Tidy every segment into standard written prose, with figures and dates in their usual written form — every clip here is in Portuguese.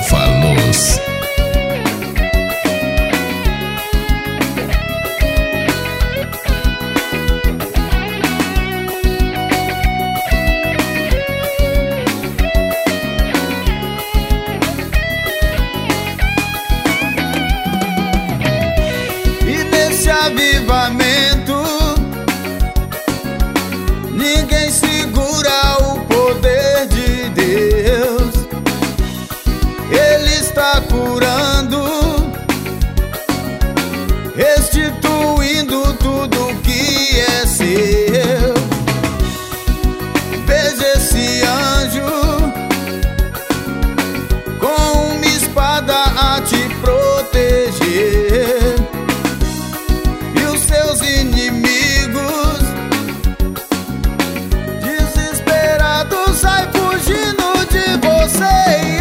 Búfalos. E nesse avivamento ninguém segura o poder de Deus. Ele está curando, restituindo tudo que é seu. Veja esse anjo com uma espada a te proteger, e os seus inimigos desesperados saem fugindo de você.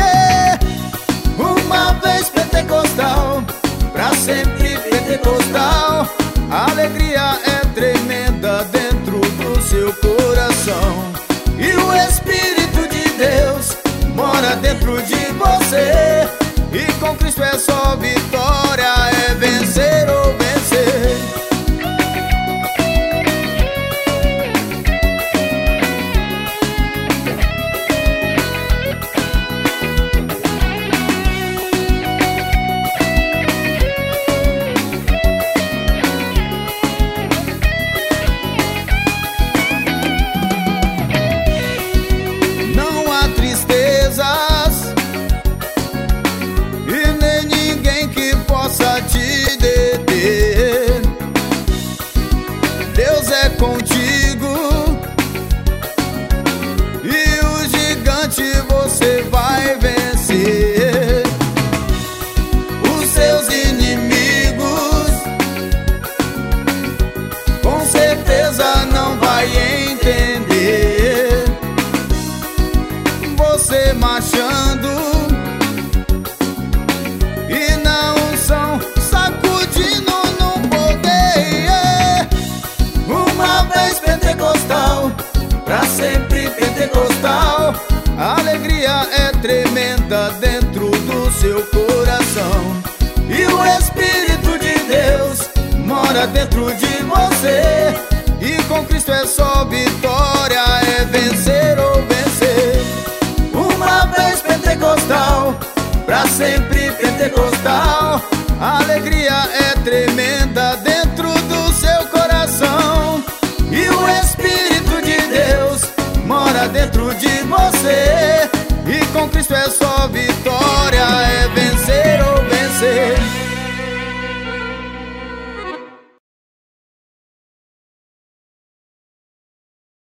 Uma vez pentecostal, pra sempre pentecostal. A alegria é tremenda dentro do seu coração, e o Espírito de Deus mora dentro de você. E com Cristo é só vitória, é vencer ou vencer. Não há tristezas e nem ninguém que possa te deter. Deus é contigo, e o gigante você vai vencer. Os seus inimigos com certeza não vai entender você marchando e não são sacudindo no poder. Uma vez pentecostal, pra sempre pentecostal. A alegria é tremenda dentro do seu coração, e o Espírito de Deus mora dentro de você. E com Cristo é só vitória, é vencer ou vencer. Uma vez pentecostal, pra sempre pentecostal. A alegria é tremenda dentro do seu coração, e o Espírito de Deus mora dentro de você. E com Cristo é só vitória.